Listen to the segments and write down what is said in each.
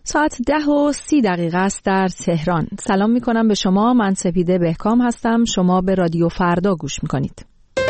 ساعت 10:30 است در تهران. سلام میکنم به شما. من سپیده بهکام هستم. شما به رادیو فردا گوش میکنید.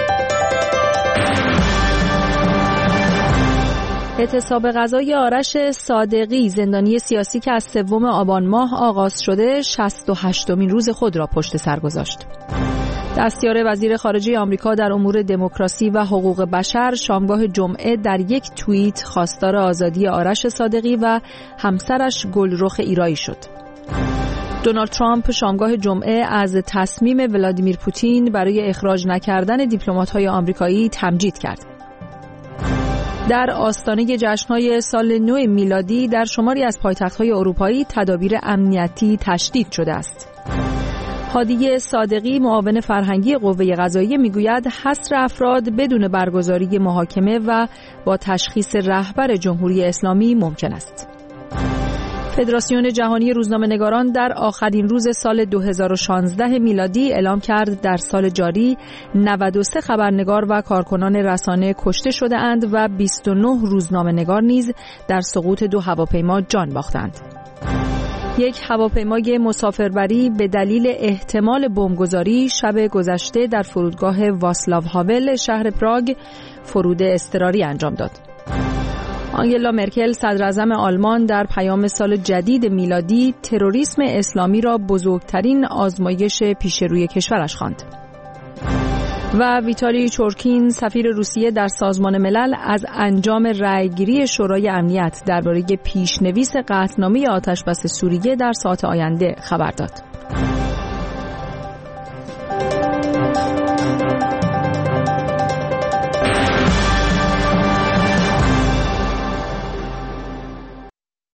اعتصاب غذای آرش صادقی، زندانی سیاسی که از 3 آبان ماه آغاز شده، 68مین روز خود را پشت سر گذاشت. دستیار وزیر خارجه آمریکا در امور دموکراسی و حقوق بشر شامگاه جمعه در یک توییت خواستار آزادی آرش صادقی و همسرش گلرخ ایرایی شد. دونالد ترامپ شامگاه جمعه از تصمیم ولادیمیر پوتین برای اخراج نکردن دیپلمات‌های آمریکایی تمجید کرد. در آستانه جشن‌های سال نو میلادی در شماری از پایتخت‌های اروپایی تدابیر امنیتی تشدید شده است. هادی صادقی، معاون فرهنگی قوه قضاییه، میگوید حصر افراد بدون برگزاری محاکمه و با تشخیص رهبر جمهوری اسلامی ممکن است. فدراسیون جهانی روزنامه‌نگاران در آخرین روز سال 2016 میلادی اعلام کرد در سال جاری 93 خبرنگار و کارکنان رسانه کشته شده اند و 29 روزنامه‌نگار نیز در سقوط 2 هواپیما جان باختند. یک هواپیمای مسافربری به دلیل احتمال بمبگذاری شب گذشته در فرودگاه واسلاو هاول شهر پراگ فرود اضطراری انجام داد. آنگلا مرکل صدراعظم آلمان در پیام سال جدید میلادی تروریسم اسلامی را بزرگترین آزمایش پیش روی کشورش خواند. و ویتالی چورکین، سفیر روسیه در سازمان ملل، از انجام رأیگیری شورای امنیت درباره پیشنویس قطعنامه آتش‌بس سوریه در ساعات آینده خبر داد.